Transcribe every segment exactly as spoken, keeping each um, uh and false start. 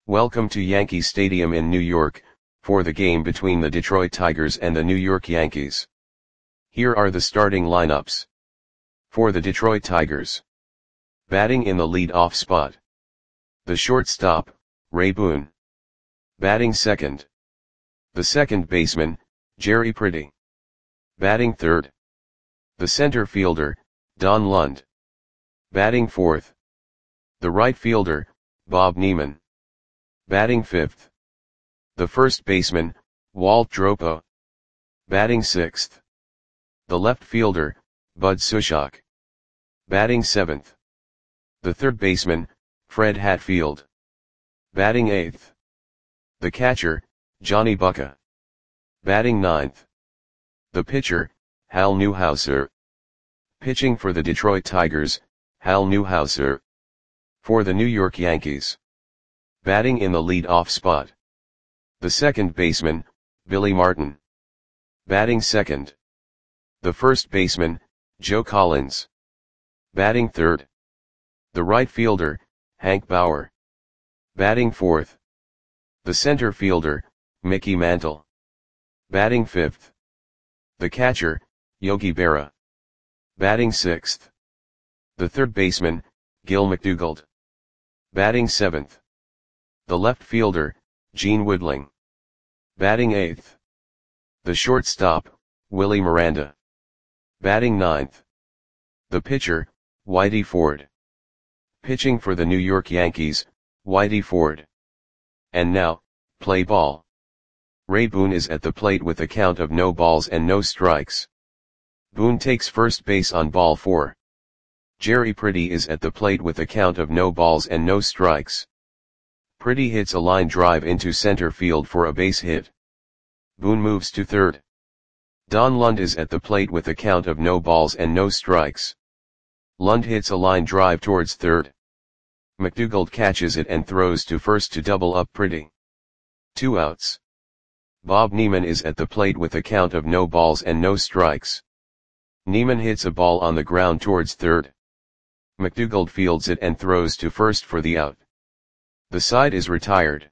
Welcome to Yankee Stadium in New York, for the game between the Detroit Tigers and the New York Yankees. Here are the starting lineups. For the Detroit Tigers. Batting in the lead-off spot. The shortstop, Ray Boone. Batting second. The second baseman, Jerry Pretty. Batting third. The center fielder, Don Lund. Batting fourth. The right fielder, Bob Neiman. Batting fifth. The first baseman, Walt Dropo. Batting sixth. The left fielder, Bud Sushok. Batting seventh. The third baseman, Fred Hatfield. Batting eighth. The catcher, Johnny Bucca. Batting ninth. The pitcher, Hal Newhouser. Pitching for the Detroit Tigers, Hal Newhouser. For the New York Yankees. Batting in the lead-off spot. The second baseman, Billy Martin. Batting second. The first baseman, Joe Collins. Batting third. The right fielder, Hank Bauer. Batting fourth. The center fielder, Mickey Mantle. Batting fifth. The catcher, Yogi Berra. Batting sixth. The third baseman, Gil McDougald. Batting seventh. The left fielder, Gene Woodling. Batting eighth. The shortstop, Willie Miranda. Batting ninth. The pitcher, Whitey Ford. Pitching for the New York Yankees, Whitey Ford. And now, play ball. Ray Boone is at the plate with a count of no balls and no strikes. Boone takes first base on ball four. Jerry Pretty is at the plate with a count of no balls and no strikes. Pretty hits a line drive into center field for a base hit. Boone moves to third. Don Lund is at the plate with a count of no balls and no strikes. Lund hits a line drive towards third. McDougald catches it and throws to first to double up Pretty. Two outs. Bob Neiman is at the plate with a count of no balls and no strikes. Neiman hits a ball on the ground towards third. McDougald fields it and throws to first for the out. The side is retired.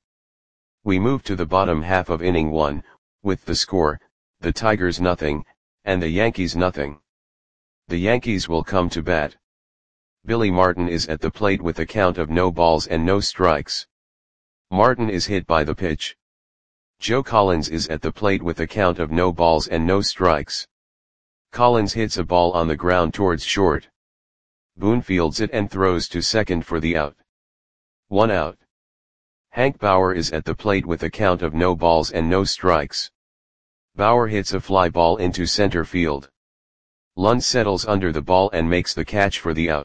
We move to the bottom half of inning one, with the score, the Tigers nothing, and the Yankees nothing. The Yankees will come to bat. Billy Martin is at the plate with a count of no balls and no strikes. Martin is hit by the pitch. Joe Collins is at the plate with a count of no balls and no strikes. Collins hits a ball on the ground towards short. Boone fields it and throws to second for the out. One out. Hank Bauer is at the plate with a count of no balls and no strikes. Bauer hits a fly ball into center field. Lund settles under the ball and makes the catch for the out.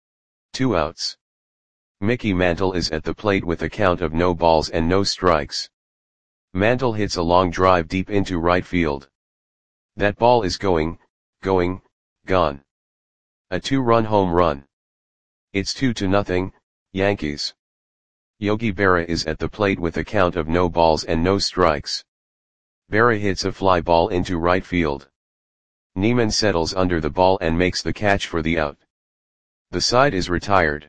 Two outs. Mickey Mantle is at the plate with a count of no balls and no strikes. Mantle hits a long drive deep into right field. That ball is going, going, gone. A two-run home run. It's two to nothing, Yankees. Yogi Berra is at the plate with a count of no balls and no strikes. Berra hits a fly ball into right field. Neiman settles under the ball and makes the catch for the out. The side is retired.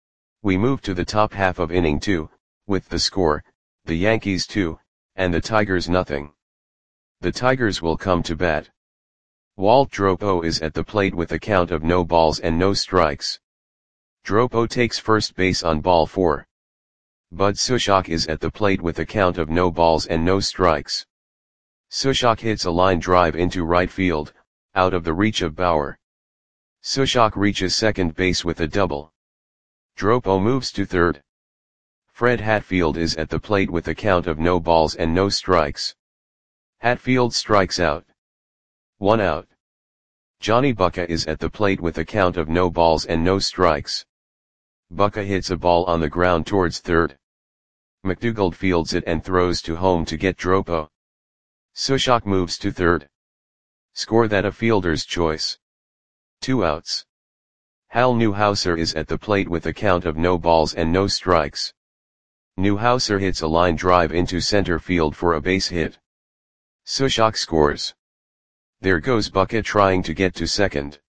We move to the top half of inning two, with the score, the Yankees two, and the Tigers nothing. The Tigers will come to bat. Walt Dropo is at the plate with a count of no balls and no strikes. Dropo takes first base on ball four. Bud Sushok is at the plate with a count of no balls and no strikes. Sushok hits a line drive into right field, out of the reach of Bauer. Sushok reaches second base with a double. Dropo moves to third. Fred Hatfield is at the plate with a count of no balls and no strikes. Hatfield strikes out. One out. Johnny Bucca is at the plate with a count of no balls and no strikes. Bucca hits a ball on the ground towards third. McDougald fields it and throws to home to get Dropo. Sushok moves to third. Score that a fielder's choice. Two outs. Hal Newhouser is at the plate with a count of no balls and no strikes. Newhouser hits a line drive into center field for a base hit. Sushok scores. There goes Bucca trying to get to second.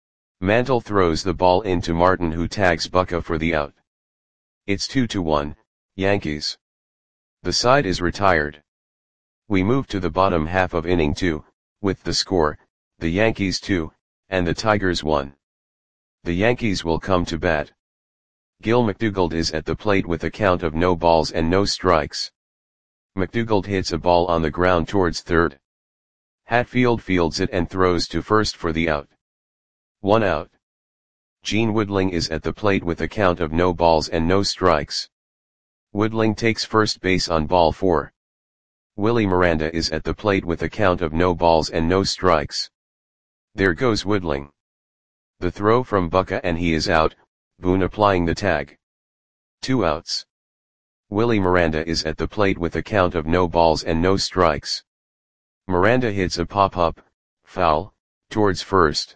Mantle throws the ball into Martin, who tags Bucca for the out. It's two to one, Yankees. The side is retired. We move to the bottom half of inning two, with the score, the Yankees two, and the Tigers one. The Yankees will come to bat. Gil McDougald is at the plate with a count of no balls and no strikes. McDougald hits a ball on the ground towards third. Hatfield fields it and throws to first for the out. One out. Gene Woodling is at the plate with a count of no balls and no strikes. Woodling takes first base on ball four. Willie Miranda is at the plate with a count of no balls and no strikes. There goes Woodling. The throw from Bucca and he is out, Boone applying the tag. Two outs. Willie Miranda is at the plate with a count of no balls and no strikes. Miranda hits a pop-up, foul, towards first.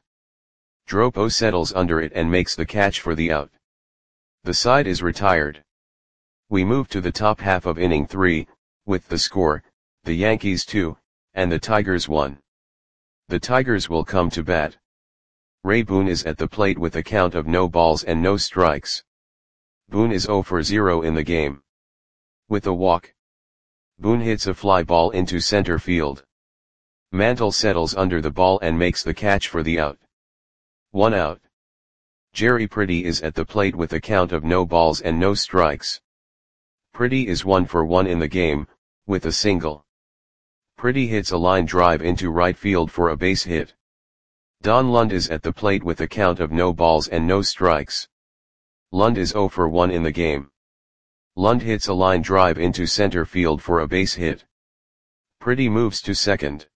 Dropo settles under it and makes the catch for the out. The side is retired. We move to the top half of inning three, with the score, the Yankees two, and the Tigers one. The Tigers will come to bat. Ray Boone is at the plate with a count of no balls and no strikes. Boone is zero for zero in the game. With a walk, Boone hits a fly ball into center field. Mantle settles under the ball and makes the catch for the out. One out. Jerry Pretty is at the plate with a count of no balls and no strikes. Pretty is one for one in the game, with a single. Pretty hits a line drive into right field for a base hit. Don Lund is at the plate with a count of no balls and no strikes. Lund is zero for one in the game. Lund hits a line drive into center field for a base hit. Pretty moves to second.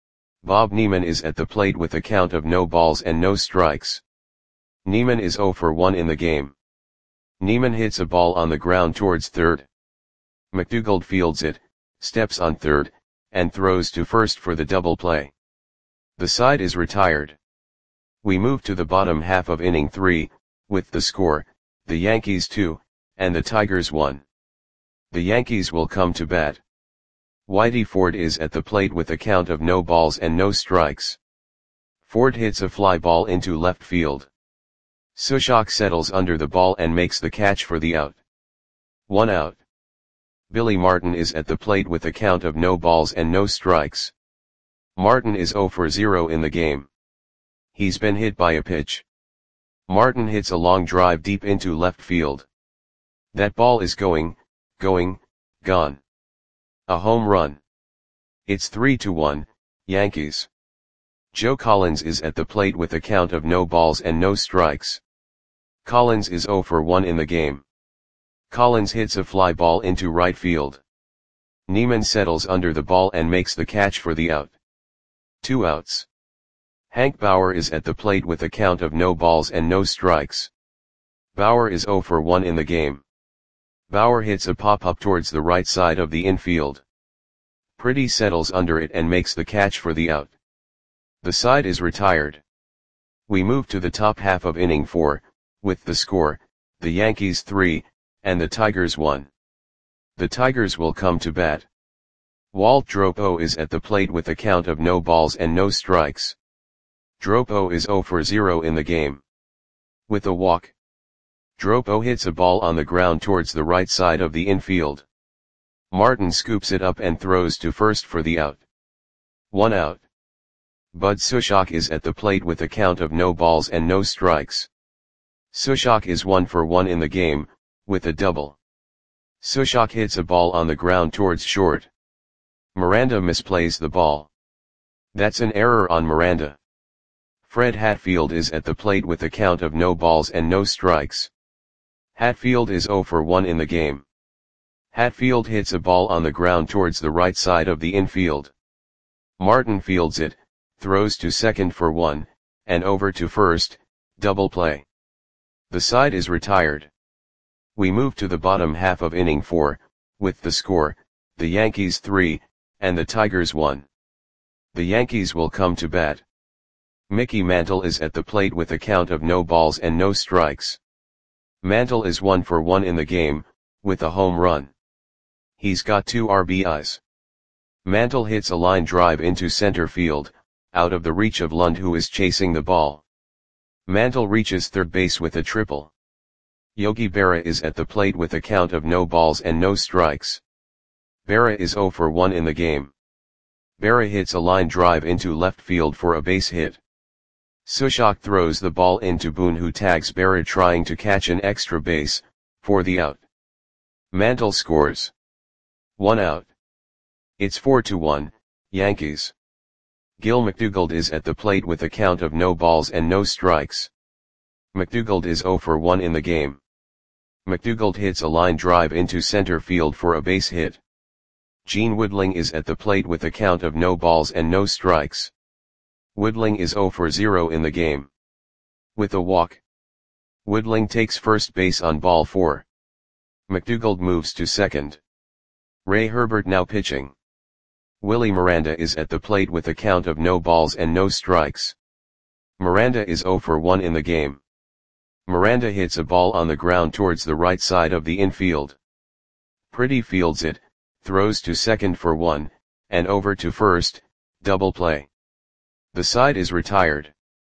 Bob Neiman is at the plate with a count of no balls and no strikes. Neiman is zero for one in the game. Neiman hits a ball on the ground towards third. McDougald fields it, steps on third, and throws to first for the double play. The side is retired. We move to the bottom half of inning three, with the score, the Yankees two, and the Tigers one. The Yankees will come to bat. Whitey Ford is at the plate with a count of no balls and no strikes. Ford hits a fly ball into left field. Sushok settles under the ball and makes the catch for the out. One out. Billy Martin is at the plate with a count of no balls and no strikes. Martin is zero for zero in the game. He's been hit by a pitch. Martin hits a long drive deep into left field. That ball is going, going, gone. A home run. It's three to one, Yankees. Joe Collins is at the plate with a count of no balls and no strikes. Collins is zero for one in the game. Collins hits a fly ball into right field. Neiman settles under the ball and makes the catch for the out. Two outs. Hank Bauer is at the plate with a count of no balls and no strikes. Bauer is zero for one in the game. Bauer hits a pop-up towards the right side of the infield. Pretty settles under it and makes the catch for the out. The side is retired. We move to the top half of inning four, with the score, the Yankees three, and the Tigers one. The Tigers will come to bat. Walt Dropo is at the plate with a count of no balls and no strikes. Dropo is zero for zero in the game. With a walk, Dropo hits a ball on the ground towards the right side of the infield. Martin scoops it up and throws to first for the out. One out. Bud Sushok is at the plate with a count of no balls and no strikes. Sushok is one for one in the game, with a double. Sushok hits a ball on the ground towards short. Miranda misplays the ball. That's an error on Miranda. Fred Hatfield is at the plate with a count of no balls and no strikes. Hatfield is zero for one in the game. Hatfield hits a ball on the ground towards the right side of the infield. Martin fields it, throws to second for one, and over to first, double play. The side is retired. We move to the bottom half of inning four, with the score, the Yankees three, and the Tigers one. The Yankees will come to bat. Mickey Mantle is at the plate with a count of no balls and no strikes. Mantle is one for one in the game, with a home run. He's got two R B Is. Mantle hits a line drive into center field, out of the reach of Lund who is chasing the ball. Mantle reaches third base with a triple. Yogi Berra is at the plate with a count of no balls and no strikes. Berra is zero for one in the game. Berra hits a line drive into left field for a base hit. Sushok throws the ball into Boone, who tags Berra trying to catch an extra base, for the out. Mantle scores. One out. It's four to one, Yankees. Gil McDougald is at the plate with a count of no balls and no strikes. McDougald is zero for one in the game. McDougald hits a line drive into center field for a base hit. Gene Woodling is at the plate with a count of no balls and no strikes. Woodling is zero for zero in the game. With a walk, Woodling takes first base on ball four. McDougald moves to second. Ray Herbert now pitching. Willie Miranda is at the plate with a count of no balls and no strikes. Miranda is zero for one in the game. Miranda hits a ball on the ground towards the right side of the infield. Pretty fields it, throws to second for one, and over to first, double play. The side is retired.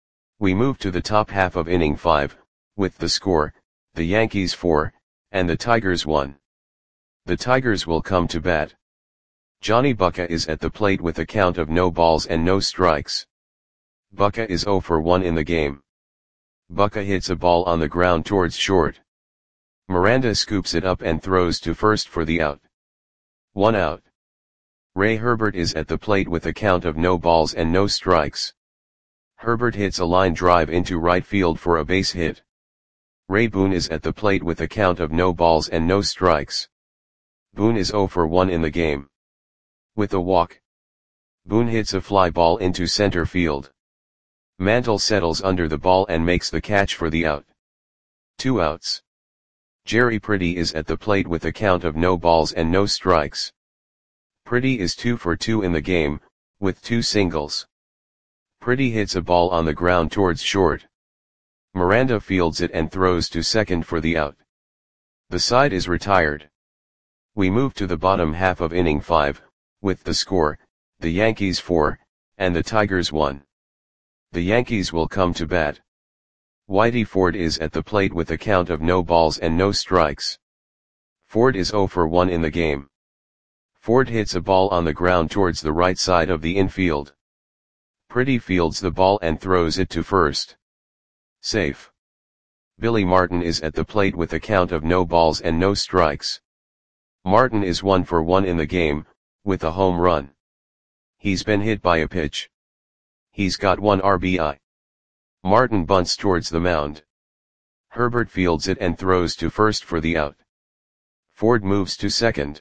We move to the top half of inning five, with the score, the Yankees four, and the Tigers one. The Tigers will come to bat. Johnny Bucca is at the plate with a count of no balls and no strikes. Bucca is zero for one in the game. Bucca hits a ball on the ground towards short. Miranda scoops it up and throws to first for the out. One out. Ray Herbert is at the plate with a count of no balls and no strikes. Herbert hits a line drive into right field for a base hit. Ray Boone is at the plate with a count of no balls and no strikes. Boone is zero for one in the game. With a walk, Boone hits a fly ball into center field. Mantle settles under the ball and makes the catch for the out. Two outs. Jerry Pretty is at the plate with a count of no balls and no strikes. Pretty is two for two in the game, with two singles. Pretty hits a ball on the ground towards short. Miranda fields it and throws to second for the out. The side is retired. We move to the bottom half of inning five, with the score, the Yankees four, and the Tigers one. The Yankees will come to bat. Whitey Ford is at the plate with a count of no balls and no strikes. Ford is zero for one in the game. Ford hits a ball on the ground towards the right side of the infield. Pretty fields the ball and throws it to first. Safe. Billy Martin is at the plate with a count of no balls and no strikes. Martin is one for one in the game, with a home run. He's been hit by a pitch. He's got one R B I. Martin bunts towards the mound. Herbert fields it and throws to first for the out. Ford moves to second.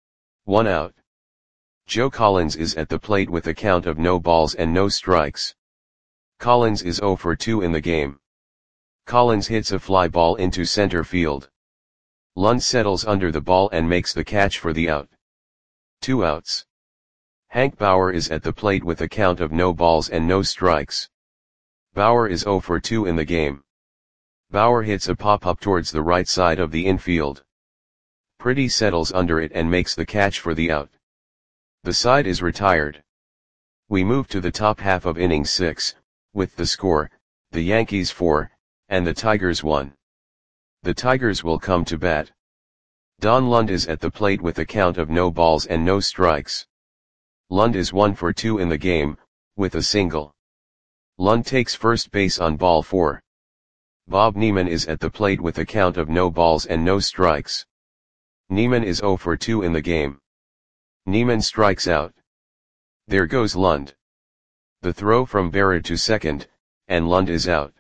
One out. Joe Collins is at the plate with a count of no balls and no strikes. Collins is zero for two in the game. Collins hits a fly ball into center field. Lund settles under the ball and makes the catch for the out. Two outs. Hank Bauer is at the plate with a count of no balls and no strikes. Bauer is zero for two in the game. Bauer hits a pop-up towards the right side of the infield. Pretty settles under it and makes the catch for the out. The side is retired. We move to the top half of inning six, with the score, the Yankees four, and the Tigers one. The Tigers will come to bat. Don Lund is at the plate with a count of no balls and no strikes. Lund is one for two in the game, with a single. Lund takes first base on ball four. Bob Neiman is at the plate with a count of no balls and no strikes. Neiman is zero for two in the game. Neiman strikes out. There goes Lund. The throw from Berra to second, and Lund is out.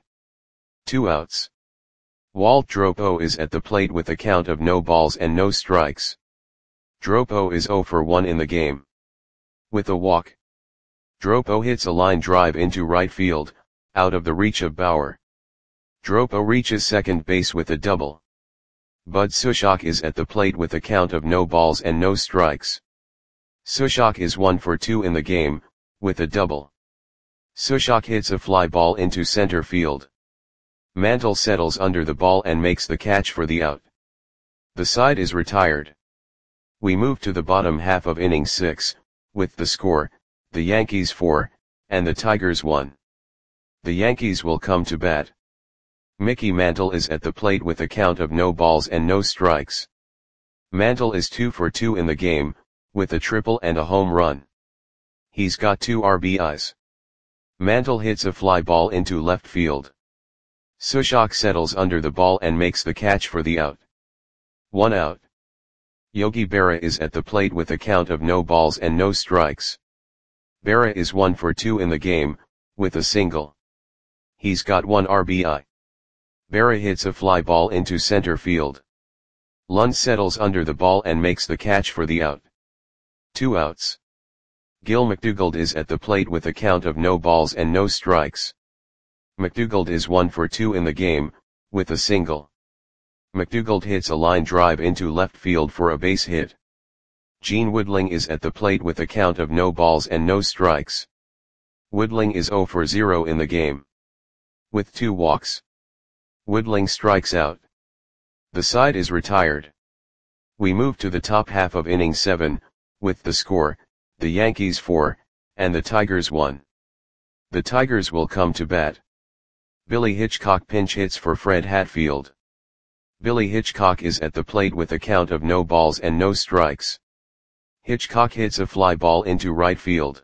Two outs. Walt Dropo is at the plate with a count of no balls and no strikes. Dropo is zero for one in the game. With a walk, Dropo hits a line drive into right field, out of the reach of Bauer. Dropo reaches second base with a double. Bud Sushok is at the plate with a count of no balls and no strikes. Sushok is one for two in the game, with a double. Sushok hits a fly ball into center field. Mantle settles under the ball and makes the catch for the out. The side is retired. We move to the bottom half of inning six, with the score, the Yankees four, and the Tigers one. The Yankees will come to bat. Mickey Mantle is at the plate with a count of no balls and no strikes. Mantle is two for two in the game, with a triple and a home run. He's got two R B Is. Mantle hits a fly ball into left field. Sushok settles under the ball and makes the catch for the out. One out. Yogi Berra is at the plate with a count of no balls and no strikes. Berra is one for two in the game, with a single. He's got one R B I. Berra hits a fly ball into center field. Lund settles under the ball and makes the catch for the out. Two outs. Gil McDougald is at the plate with a count of no balls and no strikes. McDougald is one for two in the game, with a single. McDougald hits a line drive into left field for a base hit. Gene Woodling is at the plate with a count of no balls and no strikes. Woodling is zero for zero in the game. With two walks. Woodling strikes out. The side is retired. We move to the top half of inning seven, with the score, the Yankees four, and the Tigers one. The Tigers will come to bat. Billy Hitchcock pinch hits for Fred Hatfield. Billy Hitchcock is at the plate with a count of no balls and no strikes. Hitchcock hits a fly ball into right field.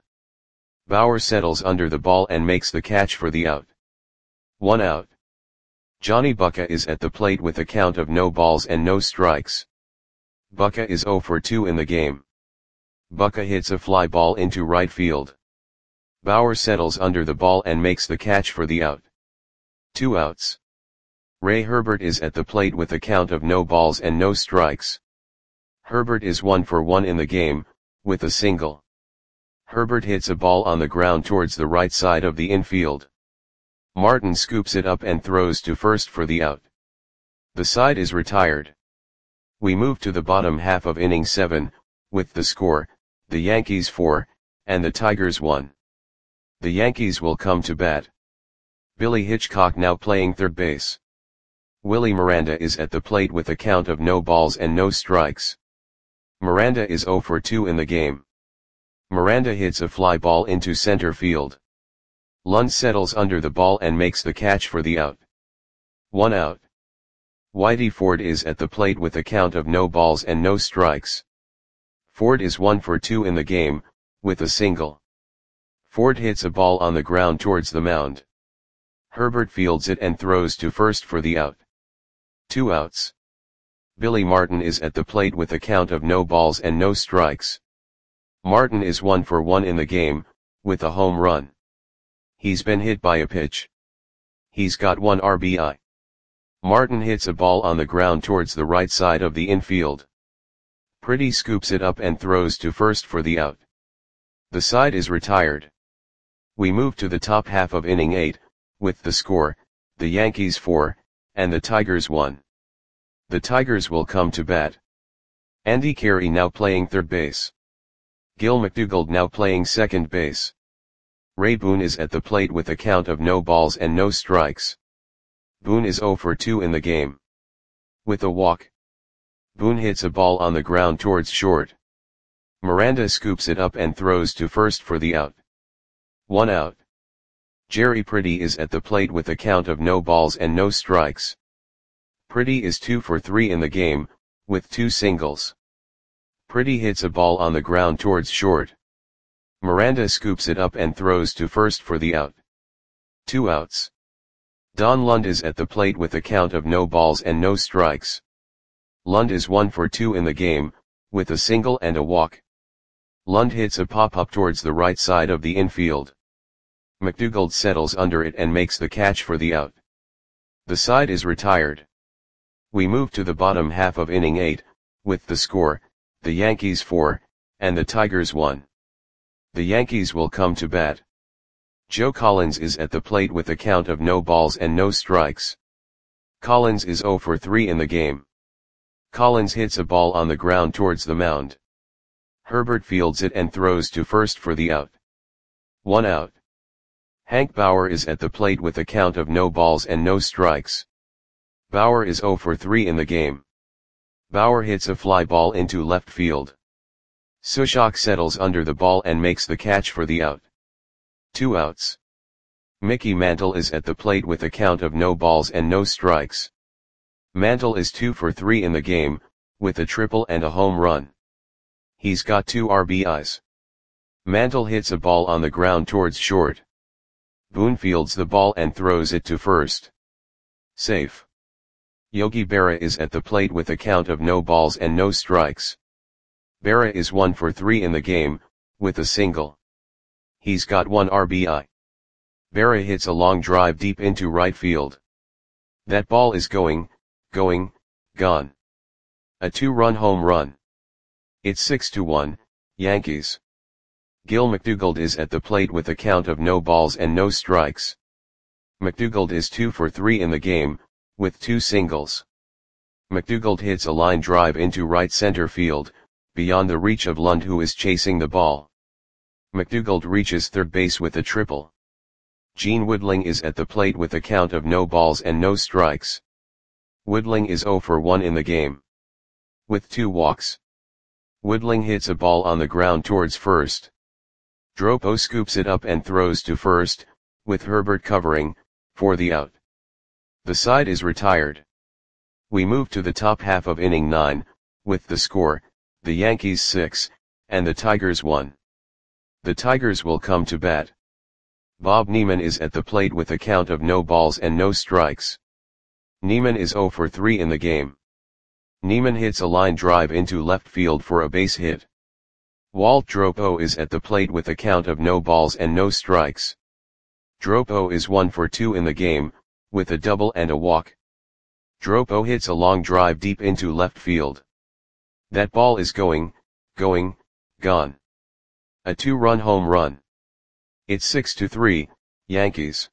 Bauer settles under the ball and makes the catch for the out. One out. Johnny Bucca is at the plate with a count of no balls and no strikes. Bucca is zero for two in the game. Bucca hits a fly ball into right field. Bauer settles under the ball and makes the catch for the out. Two outs. Ray Herbert is at the plate with a count of no balls and no strikes. Herbert is one for one in the game, with a single. Herbert hits a ball on the ground towards the right side of the infield. Martin scoops it up and throws to first for the out. The side is retired. We move to the bottom half of inning seven, with the score, the Yankees four, and the Tigers one. The Yankees will come to bat. Billy Hitchcock now playing third base. Willie Miranda is at the plate with a count of no balls and no strikes. Miranda is zero for two in the game. Miranda hits a fly ball into center field. Lund settles under the ball and makes the catch for the out. One out. Whitey Ford is at the plate with a count of no balls and no strikes. Ford is one for two in the game, with a single. Ford hits a ball on the ground towards the mound. Herbert fields it and throws to first for the out. Two outs. Billy Martin is at the plate with a count of no balls and no strikes. Martin is one for one in the game, with a home run. He's been hit by a pitch. He's got one R B I. Martin hits a ball on the ground towards the right side of the infield. Pretty scoops it up and throws to first for the out. The side is retired. We move to the top half of inning eight, with the score, the Yankees four, and the Tigers one. The Tigers will come to bat. Andy Carey now playing third base. Gil McDougald now playing second base. Ray Boone is at the plate with a count of no balls and no strikes. Boone is zero for two in the game. With a walk. Boone hits a ball on the ground towards short. Miranda scoops it up and throws to first for the out. One out. Jerry Pretty is at the plate with a count of no balls and no strikes. Pretty is two for three in the game, with two singles. Pretty hits a ball on the ground towards short. Miranda scoops it up and throws to first for the out. Two outs. Don Lund is at the plate with a count of no balls and no strikes. Lund is one for two in the game, with a single and a walk. Lund hits a pop-up towards the right side of the infield. McDougald settles under it and makes the catch for the out. The side is retired. We move to the bottom half of inning eight, with the score, the Yankees four, and the Tigers one. The Yankees will come to bat. Joe Collins is at the plate with a count of no balls and no strikes. Collins is zero for three in the game. Collins hits a ball on the ground towards the mound. Herbert fields it and throws to first for the out. One out. Hank Bauer is at the plate with a count of no balls and no strikes. Bauer is zero for three in the game. Bauer hits a fly ball into left field. Sushok settles under the ball and makes the catch for the out. Two outs. Mickey Mantle is at the plate with a count of no balls and no strikes. Mantle is two for three in the game, with a triple and a home run. He's got two R B Is. Mantle hits a ball on the ground towards short. Boone fields the ball and throws it to first. Safe. Yogi Berra is at the plate with a count of no balls and no strikes. Berra is one for three in the game, with a single. He's got one R B I. Berra hits a long drive deep into right field. That ball is going, going, gone. A two-run home run. It's six to one, Yankees. Gil McDougald is at the plate with a count of no balls and no strikes. McDougald is two for three in the game, with two singles. McDougald hits a line drive into right center field, beyond the reach of Lund, who is chasing the ball. McDougald reaches third base with a triple. Gene Woodling is at the plate with a count of no balls and no strikes. Woodling is zero for one in the game, with two walks. Woodling hits a ball on the ground towards first. Dropo scoops it up and throws to first, with Herbert covering, for the out. The side is retired. We move to the top half of inning nine, with the score, the Yankees six, and the Tigers one. The Tigers will come to bat. Bob Neiman is at the plate with a count of no balls and no strikes. Neiman is zero for three in the game. Neiman hits a line drive into left field for a base hit. Walt Dropo is at the plate with a count of no balls and no strikes. Dropo is one for two in the game, with a double and a walk. Dropo hits a long drive deep into left field. That ball is going, going, gone. A two-run home run. It's six to three, Yankees.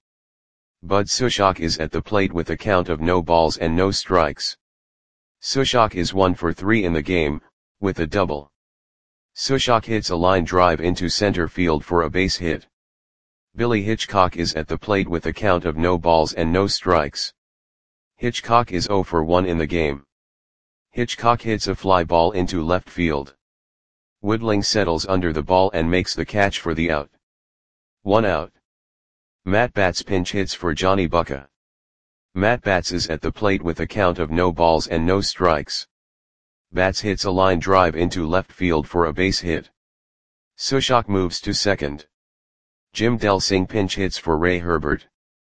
Bud Sushok is at the plate with a count of no balls and no strikes. Sushok is one for three in the game, with a double. Sushok hits a line drive into center field for a base hit. Billy Hitchcock is at the plate with a count of no balls and no strikes. Hitchcock is zero for one in the game. Hitchcock hits a fly ball into left field. Woodling settles under the ball and makes the catch for the out. One out. Matt Batts pinch hits for Johnny Bucca. Matt Batts is at the plate with a count of no balls and no strikes. Batts hits a line drive into left field for a base hit. Sushok moves to second. Jim Delsing pinch hits for Ray Herbert.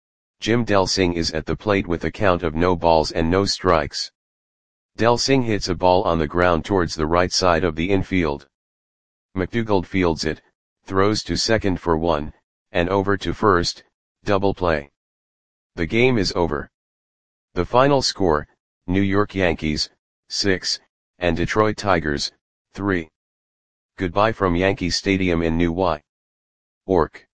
Jim Delsing is at the plate with a count of no balls and no strikes. Delsing hits a ball on the ground towards the right side of the infield. McDougald fields it, throws to second for one, and over to first, double play. The game is over. The final score, New York Yankees, six, and Detroit Tigers, three. Goodbye from Yankee Stadium in New York.